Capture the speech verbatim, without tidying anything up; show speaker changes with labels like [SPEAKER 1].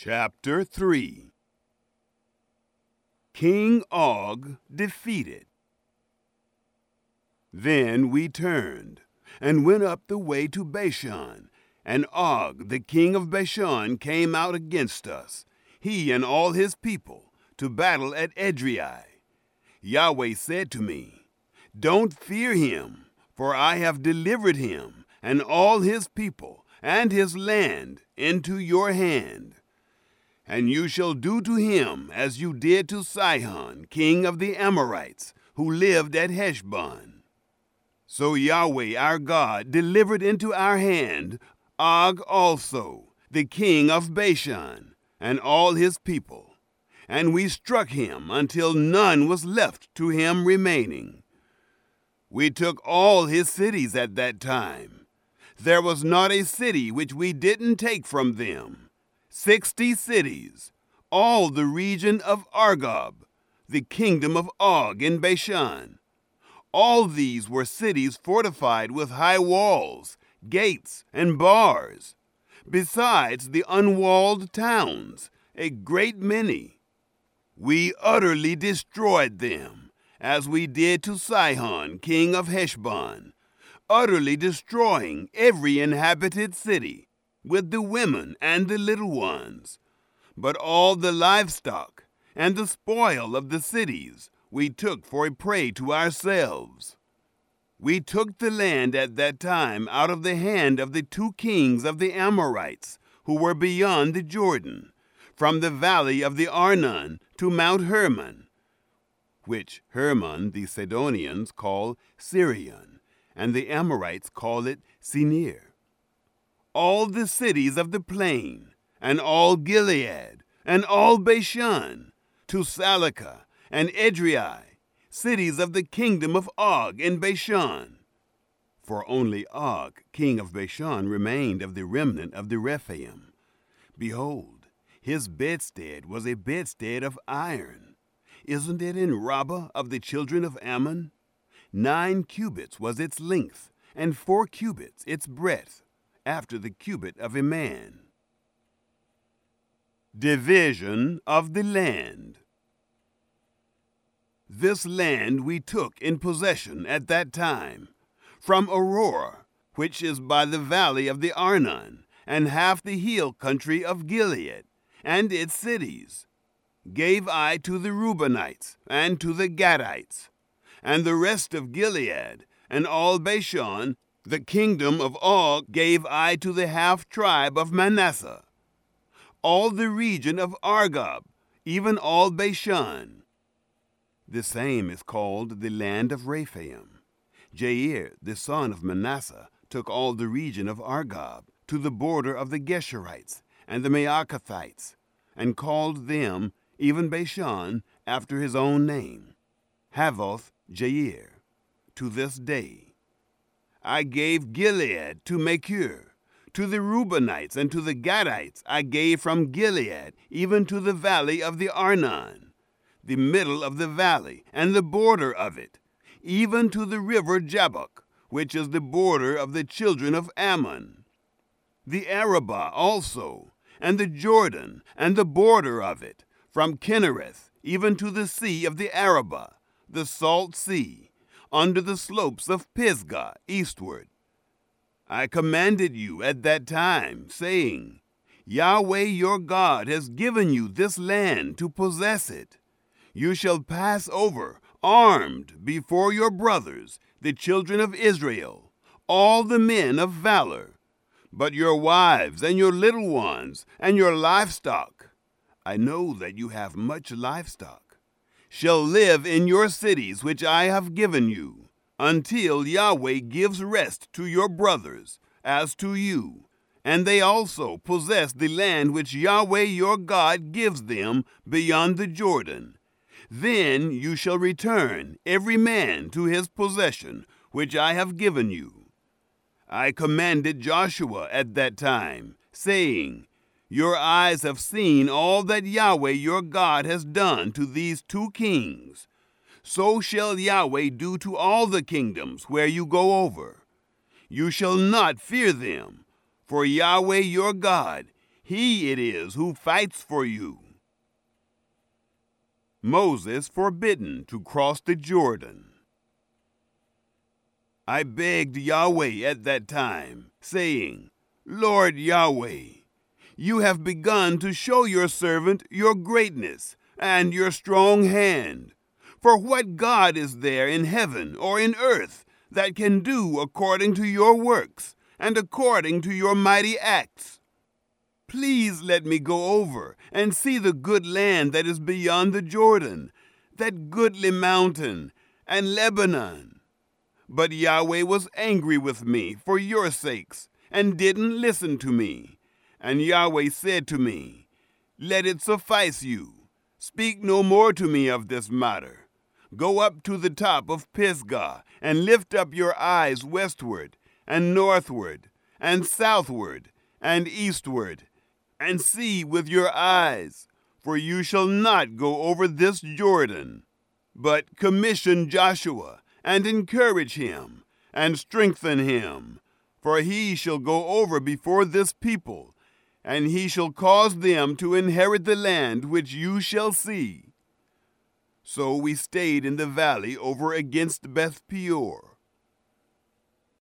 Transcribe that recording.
[SPEAKER 1] Chapter three. King Og defeated. Then we turned and went up the way to Bashan, and Og, the king of Bashan, came out against us, he and all his people, to battle at Edrei. Yahweh said to me, "Don't fear him, for I have delivered him and all his people and his land into your hand. And you shall do to him as you did to Sihon, king of the Amorites, who lived at Heshbon." So Yahweh our God delivered into our hand Og also, the king of Bashan, and all his people, and we struck him until none was left to him remaining. We took all his cities at that time. There was not a city which we didn't take from them. Sixty cities, all the region of Argob, the kingdom of Og in Bashan. All these were cities fortified with high walls, gates, and bars, besides the unwalled towns, a great many. We utterly destroyed them, as we did to Sihon, king of Heshbon, utterly destroying every inhabited city, with the women and the little ones. But all the livestock and the spoil of the cities we took for a prey to ourselves. We took the land at that time out of the hand of the two kings of the Amorites, who were beyond the Jordan, from the valley of the Arnon to Mount Hermon, which Hermon the Sidonians call Sirion, and the Amorites call it Sinir. All the cities of the plain, and all Gilead, and all Bashan, to Salakah and Edrei, cities of the kingdom of Og in Bashan. For only Og, king of Bashan, remained of the remnant of the Rephaim. Behold, his bedstead was a bedstead of iron. Isn't it in Rabbah of the children of Ammon? Nine cubits was its length, and four cubits its breadth, after the cubit of a man. Division of the land. This land we took in possession at that time, from Aurora, which is by the valley of the Arnon, and half the hill country of Gilead, and its cities, gave I to the Reubenites and to the Gadites, and the rest of Gilead, and all Bashan, the kingdom of Og, gave I to the half-tribe of Manasseh. All the region of Argob, even all Bashan. The same is called the land of Rephaim. Jair, the son of Manasseh, took all the region of Argob, to the border of the Geshurites and the Maacathites, and called them, even Bashan, after his own name, Havoth Jair, to this day. I gave Gilead to Machir. To the Reubenites and to the Gadites I gave from Gilead, even to the valley of the Arnon, the middle of the valley, and the border of it, even to the river Jabbok, which is the border of the children of Ammon, the Arabah also, and the Jordan, and the border of it, from Kinnereth, even to the sea of the Arabah, the salt sea, under the slopes of Pisgah eastward. I commanded you at that time, saying, Yahweh your God has given you this land to possess it. You shall pass over armed before your brothers, the children of Israel, all the men of valor. But your wives and your little ones and your livestock, I know that you have much livestock, shall live in your cities which I have given you, until Yahweh gives rest to your brothers, as to you, and they also possess the land which Yahweh your God gives them beyond the Jordan. Then you shall return, every man to his possession, which I have given you. I commanded Joshua at that time, saying, Your eyes have seen all that Yahweh your God has done to these two kings. So shall Yahweh do to all the kingdoms where you go over. You shall not fear them, for Yahweh your God, He it is who fights for you. Moses forbidden to cross the Jordan. I begged Yahweh at that time, saying, Lord Yahweh, you have begun to show your servant your greatness and your strong hand. For what God is there in heaven or in earth that can do according to your works and according to your mighty acts? Please let me go over and see the good land that is beyond the Jordan, that goodly mountain, and Lebanon. But Yahweh was angry with me for your sakes, and didn't listen to me. And Yahweh said to me, Let it suffice you. Speak no more to me of this matter. Go up to the top of Pisgah, and lift up your eyes westward, and northward, and southward, and eastward, and see with your eyes, for you shall not go over this Jordan. But commission Joshua, and encourage him, and strengthen him, for he shall go over before this people, and he shall cause them to inherit the land which you shall see. So we stayed in the valley over against Beth Peor.